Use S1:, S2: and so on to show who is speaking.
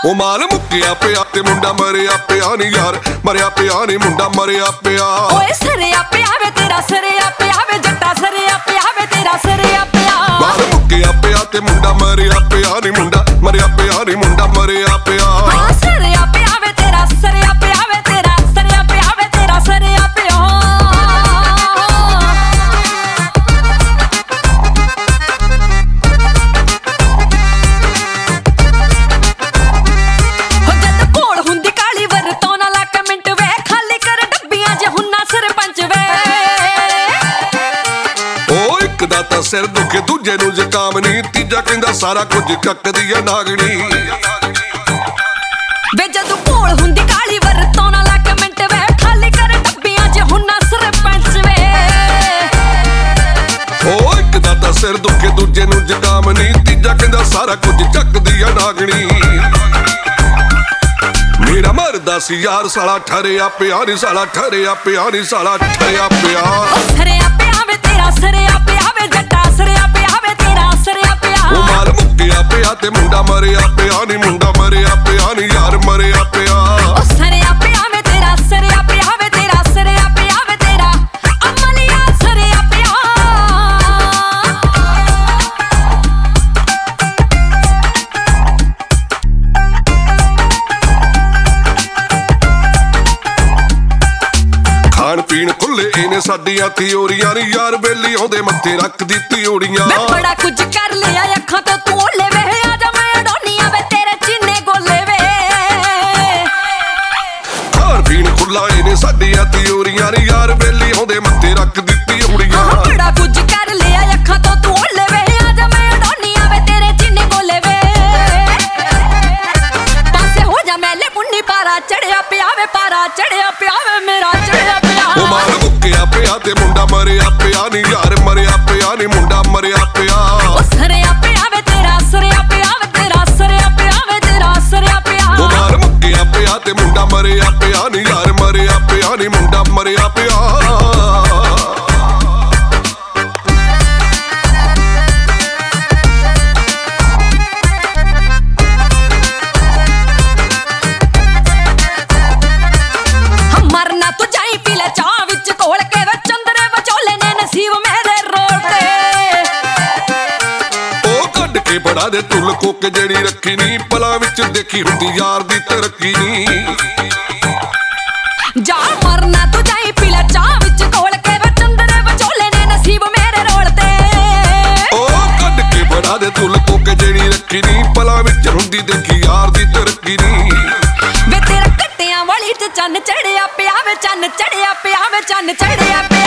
S1: ਉਹ ਮਾਲ ਮੁੱਕਿਆ ਪਿਆ ਤੇ ਮੁੰਡਾ ਮਰਿਆ ਪਿਆ ਨੀ ਯਾਰ, ਮਰਿਆ ਪਿਆ ਨੀ ਮੁੰਡਾ ਮਰਿਆ ਪਿਆ।
S2: ਓਏ ਸਰਿਆ ਪਿਆ ਵੇ ਤੇਰਾ ਸਰਿਆ ਪਿਆ ਵੇ ਜੱਟਾ ਸਰਿਆ ਪਿਆ ਵੇ ਤੇਰਾ ਸਰਿਆ ਪਿਆ।
S1: ਮਾਲ ਮੁੱਕਿਆ ਪਿਆ ਤੇ ਮੁੰਡਾ ਮਰਿਆ ਪਿਆ ਨੀ ਮੁੰਡਾ ਮਰਿਆ ਪਿਆ ਨੀ ਮੁੰਡਾ ਮਰਿਆ ਪਿਆ।
S2: ਹਾਂ ਸਰਿਆ ਪਿਆ ਵੇ ਤੇਰਾ ਸਰਿਆ ਪਿਆ ਵੇ ਤੇਰਾ ਸਰਿਆ ਪਿਆ ਵੇ ਤੇਰਾ ਸਰਿਆ ਪਿਆ।
S1: ਤਾਂ ਸਿਰ ਦੁਖੇ ਦੂਜੇ ਨੂੰ ਜ਼ੁਕਾਮ ਨੀ, ਤੀਜਾ ਕਹਿੰਦਾ ਸਾਰਾ ਕੁਝ ਕੱਕਦੀ ਆ ਨਾਗਣੀ।
S2: ਵੇ ਜਦੋਂ ਭੋਲ ਹੁੰਦੀ ਕਾਲੀ ਵਰਤੋਂ ਨਾ ਲੱਗ ਮਿੰਟ ਵੇ ਖਾਲੀ ਕਰ ਡੱਬੀਆਂ ਚ ਹੁੰਨਾ ਸਰਪੰਚ ਵੇ।
S1: ਉਹ ਇੱਕ ਦਾ ਤਾਂ ਸਿਰ ਦੁਖੇ ਦੂਜੇ ਨੂੰ ਜ਼ੁਕਾਮ ਨੀ, ਤੀਜਾ ਕਹਿੰਦਾ ਸਾਰਾ ਕੁਝ ਚੱਕਦੀ ਆ ਨਾਗਣੀ। ਮੇਰਾ ਮਰਦਾ ਸੀ ਯਾਰ ਸਾਲਾ ਠਰਿਆ ਪਿਆ ਨੀ, ਸਾਲਾ ਠਰਿਆ ਪਿਆ ਨੀ, ਸਾਲਾ ਠਰਿਆ ਪਿਆ।
S2: ਸਰਿਆ ਪਿਆ ਵੇ ਤੇਰਾ ਸਰਿਆ ਪਿਆ ਵੇ ਜੱਟਾ ਸਰਿਆ ਪਿਆ ਵੇ ਤੇਰਾ ਸਰਿਆ ਪਿਆ।
S1: ਉਹ ਮਾਲ ਮੁੱਕਿਆ ਪਿਆ ਤੇ ਮੁੰਡਾ ਮਰਿਆ ਪਿਆ ਨੀ, ਮੁੰਡਾ ਮਰਿਆ ਪਿਆ ਨੀ ਯਾਰ ਮਰਿਆ ਪਿਆ।
S2: ਉਹ ਸਰਿਆ ਪਿਆ ਵੇ ਤੇਰਾ ਸਰਿਆ ਪਿਆ ਵੇ ਤੇਰਾ ਸਰਿਆ ਪਿਆ ਵੇ ਤੇਰਾ ਅਮਲੀਆ ਸਰਿਆ ਪਿਆ।
S1: ਖਾਣ ਪੀਣ ਖੁੱਲੇ ਇਹਨੇ ਸਾਡੀਆਂ ਥਿਊਰੀਆਂ ਨੀ ਯਾਰ, ਵੇਲੀ ਆਉਂਦੇ ਮੱਥੇ ਰੱਖਦੀ ਤਿਉੜੀਆਂ।
S2: ਮੈਂ ਬੜਾ ਕੁਝ ਕਰ ਲਿਆ ਅੱਖਾਂ ਤੋਂ ਤੂੰ ਓਲੇ ਵੇ, ਆ ਜਾ ਮੈਂ ਡੋਨੀਆਂ ਵੇ ਤੇਰੇ ਚੀਨੇ ਗੋਲੇ ਵੇ।
S1: ਖਾਣ ਪੀਣ ਖੁੱਲਾ ਇਹਨੇ ਸਾਡੀਆਂ ਥਿਊਰੀਆਂ ਨੀ ਯਾਰ, ਵੇਲੀ ਆਉਂਦੇ ਮੱਥੇ ਰੱਖਦੀ ਤਿਉੜੀਆਂ।
S2: ਬੜਾ ਕੁਝ ਕਰ ਲਿਆ ਅੱਖਾਂ ਤੋਂ ਤੂੰ ਓਲੇ ਵੇ, ਆ ਜਾ ਮੈਂ ਡੋਨੀਆਂ ਵੇ ਤੇਰੇ ਚੀਨੇ ਗੋਲੇ ਵੇ। ਪਾਸੇ ਹੋ ਜਾ ਮੈਲੇ ਪੁੰਨੀ ਪਾਰਾ ਚੜਿਆ ਪਿਆ ਵੇ, ਪਾਰਾ ਚੜਿਆ ਪਿਆ ਵੇ ਮੇਰਾ ਚੜਿਆ ਪਿਆ।
S1: ਉਹ ਮਾਲ ਮੁੱਕਿਆ ਪਿਆ ਤੇ ਮੁੰਡਾ ਮਰਿਆ ਪਿਆ ਨੀ ਯਾਰ, ਮਰਿਆ ਪਿਆ ਨੀ ਮੁੰਡਾ ਮਰਿਆ ਪਿਆ।
S2: ਉਹ ਸਰਿਆ ਪਿਆ ਵੇ ਤੇਰਾ ਸਰਿਆ ਪਿਆ ਵੇ ਤੇਰਾ ਸਰਿਆ ਪਿਆ ਵੇ ਤੇਰਾ ਸਰਿਆ ਪਿਆ।
S1: ਉਹ ਮਾਲ ਮੁੱਕਿਆ ਪਿਆ ਤੇ ਮੁੰਡਾ ਮਰਿਆ ਪਿਆ ਨੀ ਯਾਰ, ਮਰਿਆ ਪਿਆ ਨੀ ਮੁੰਡਾ ਮਰਿਆ ਪਿਆ।
S2: ਮਰਨਾ ਤੂੰ ਜਾਈ ਪੀ ਲੈ ਚਾਹ ਵਿੱਚ ਘੋਲ ਕੇ ਵੇ, ਚੰਦਰੇ ਵਿਚੋਲੇ ਨੇ ਨਸੀਬ ਮੇਰੇ ਰੋਲ ਤੇ।
S1: ਉਹ ਕੱਢ ਕੇ ਬੜਾ ਦੇ ਤੁਲ ਕੋਕ ਜਿਹੜੀ ਰੱਖੀ ਨੀ, ਪਲਾਂ ਵਿੱਚ ਦੇਖੀ ਹੁੰਦੀ ਯਾਰ ਦੀ ਤਰੱਕੀ ਨੀ।
S2: ਜਾ ਮਰਨਾ ਤੂੰ ਜਾਈ ਪੀ ਲੈ ਚਾਹ ਵਿੱਚ ਘੋਲ ਕੇ ਵੇ, ਚੰਦਰੇ ਵਿਚੋਲੇ ਨੇ ਨਸੀਬ ਮੇਰੇ ਰੋਲ ਤੇ।
S1: ਉਹ ਕੱਢ ਕੇ ਬੜਾ ਦੇ ਤੁਲ ਕੋਕ ਜਿਹੜੀ ਰੱਖੀ ਨੀ, ਪਲਾਂ ਵਿੱਚ ਹੁੰਦੀ ਦੇਖੀ ਯਾਰ ਦੀ ਤਰੱਕੀ ਨੀ।
S2: ਵੇ ਤੇਰਾ ਕੱਟਿਆਂ ਵਾਲੀ ਚ ਚੰਨ ਚੜਿਆ ਪਿਆ ਵੇ, ਚੰਨ ਚੜਿਆ ਪਿਆ ਵੇ, ਚੰਨ ਚੜਿਆ ਪਿਆ।